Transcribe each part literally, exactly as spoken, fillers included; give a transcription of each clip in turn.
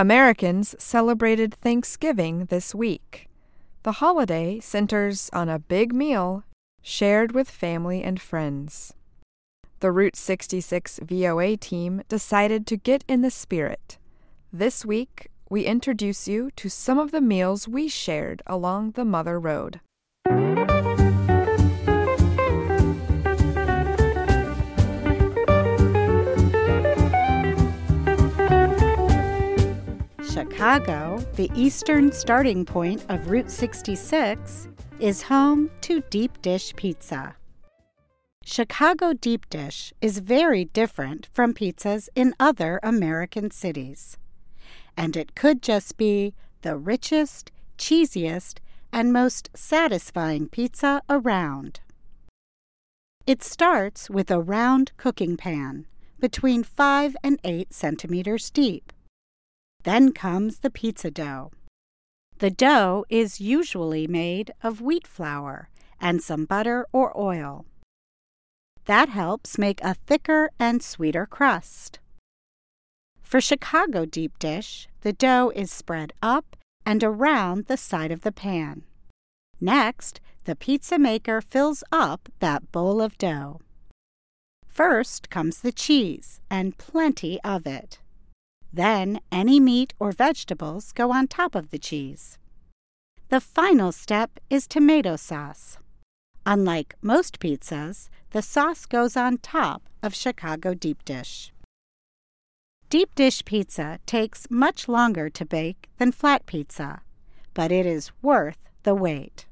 Americans celebrated Thanksgiving this week. The holiday centers on a big meal shared with family and friends. The Route sixty-six V O A team decided to get in the spirit. This week, we introduce you to some of the meals we shared along the Mother Road. Chicago, the eastern starting point of Route sixty-six, is home to deep dish pizza. Chicago deep dish is very different from pizzas in other American cities. And it could just be the richest, cheesiest, and most satisfying pizza around. It starts with a round cooking pan, between five and eight centimeters deep. Then comes the pizza dough. The dough is usually made of wheat flour and some butter or oil. That helps make a thicker and sweeter crust. For Chicago deep dish, the dough is spread up and around the side of the pan. Next, the pizza maker fills up that bowl of dough. First comes the cheese, and plenty of it. Then any meat or vegetables go on top of the cheese. The final step is tomato sauce. Unlike most pizzas, the sauce goes on top of Chicago deep dish. Deep dish pizza takes much longer to bake than flat pizza, but it is worth the wait.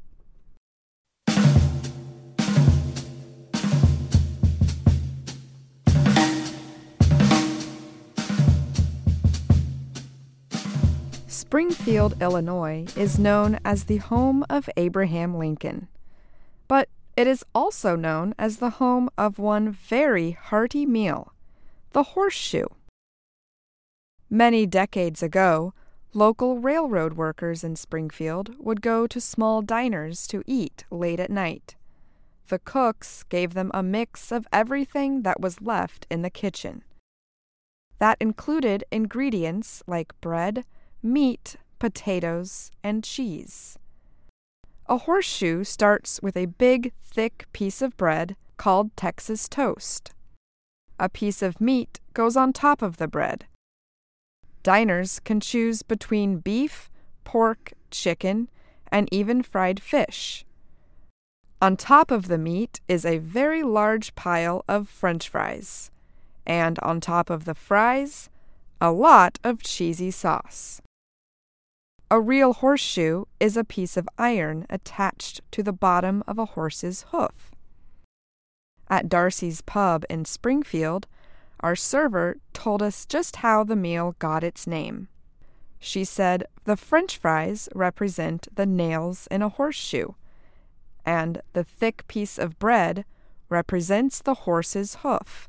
Springfield, Illinois is known as the home of Abraham Lincoln, but it is also known as the home of one very hearty meal, the horseshoe. Many decades ago, local railroad workers in Springfield would go to small diners to eat late at night. The cooks gave them a mix of everything that was left in the kitchen. That included ingredients like bread, meat, potatoes, and cheese. A horseshoe starts with a big, thick piece of bread called Texas toast. A piece of meat goes on top of the bread. Diners can choose between beef, pork, chicken, and even fried fish. On top of the meat is a very large pile of French fries, and on top of the fries, a lot of cheesy sauce. A real horseshoe is a piece of iron attached to the bottom of a horse's hoof. At Darcy's Pub in Springfield, our server told us just how the meal got its name. She said the French fries represent the nails in a horseshoe, and the thick piece of bread represents the horse's hoof.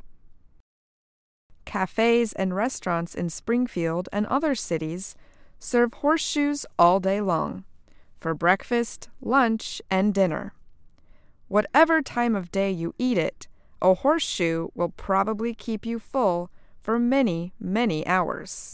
Cafes and restaurants in Springfield and other cities serve horseshoes all day long, for breakfast, lunch, and dinner. Whatever time of day you eat it, a horseshoe will probably keep you full for many, many hours.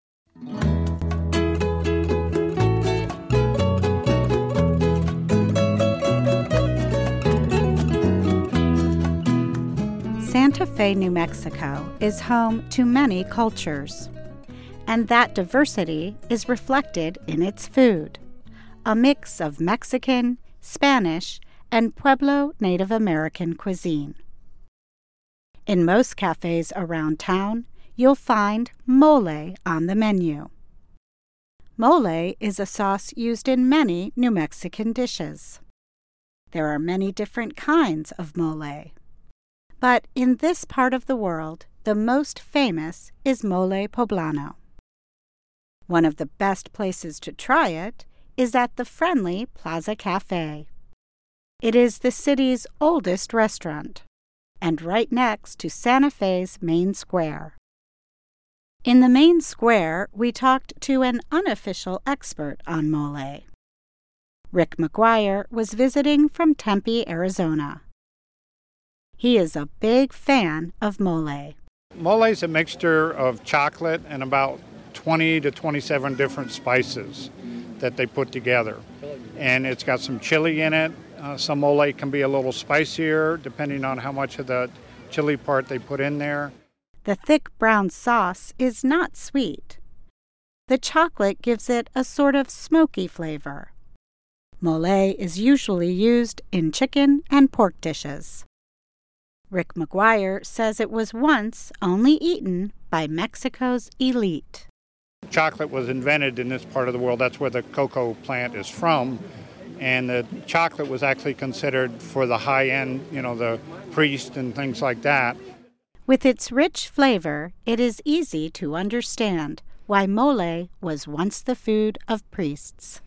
Santa Fe, New Mexico is home to many cultures, and that diversity is reflected in its food, a mix of Mexican, Spanish, and Pueblo Native American cuisine. In most cafes around town, you'll find mole on the menu. Mole is a sauce used in many New Mexican dishes. There are many different kinds of mole. But in this part of the world, the most famous is mole poblano. One of the best places to try it is at the friendly Plaza Cafe. It is the city's oldest restaurant, and right next to Santa Fe's main square. In the main square, we talked to an unofficial expert on mole. Rick McGuire was visiting from Tempe, Arizona. He is a big fan of mole. Mole is a mixture of chocolate and about twenty to twenty-seven different spices that they put together. And it's got some chili in it. Uh, some mole can be a little spicier depending on how much of the chili part they put in there. The thick brown sauce is not sweet. The chocolate gives it a sort of smoky flavor. Mole is usually used in chicken and pork dishes. Rick McGuire says it was once only eaten by Mexico's elite. Chocolate was invented in this part of the world. That's where the cocoa plant is from. And the chocolate was actually considered for the high-end, you know, the priest and things like that. With its rich flavor, it is easy to understand why mole was once the food of priests.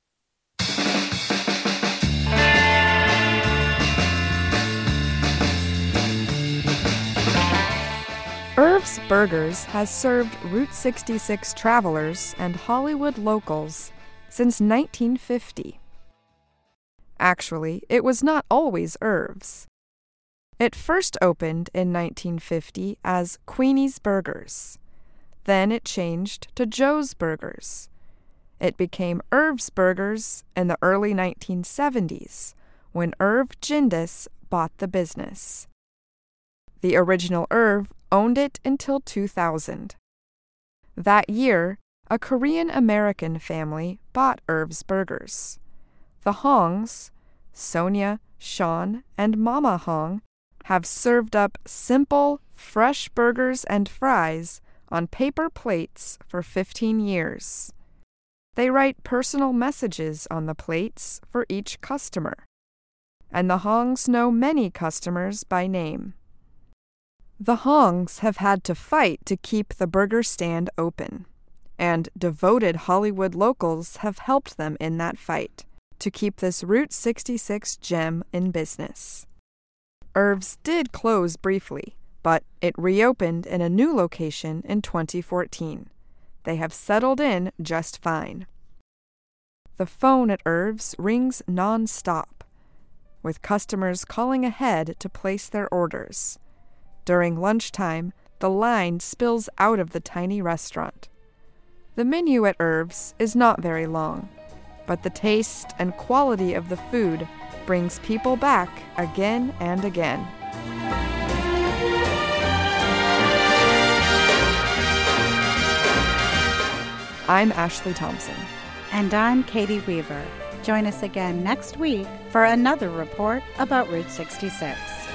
Irv's Burgers has served Route sixty-six travelers and Hollywood locals since nineteen fifty. Actually, it was not always Irv's. It first opened in nineteen fifty as Queenie's Burgers. Then it changed to Joe's Burgers. It became Irv's Burgers in the early nineteen seventies when Irv Jindis bought the business. The original Irv owned it until two thousand. That year, a Korean-American family bought Irv's Burgers. The Hongs, Sonia, Sean, and Mama Hong, have served up simple, fresh burgers and fries on paper plates for fifteen years. They write personal messages on the plates for each customer, and the Hongs know many customers by name. The Hongs have had to fight to keep the burger stand open, and devoted Hollywood locals have helped them in that fight to keep this Route sixty-six gem in business. Irv's did close briefly, but it reopened in a new location in twenty fourteen. They have settled in just fine. The phone at Irv's rings non-stop, with customers calling ahead to place their orders. During lunchtime, the line spills out of the tiny restaurant. The menu at Irv's is not very long, but the taste and quality of the food brings people back again and again. I'm Ashley Thompson. And I'm Katie Weaver. Join us again next week for another report about Route sixty-six.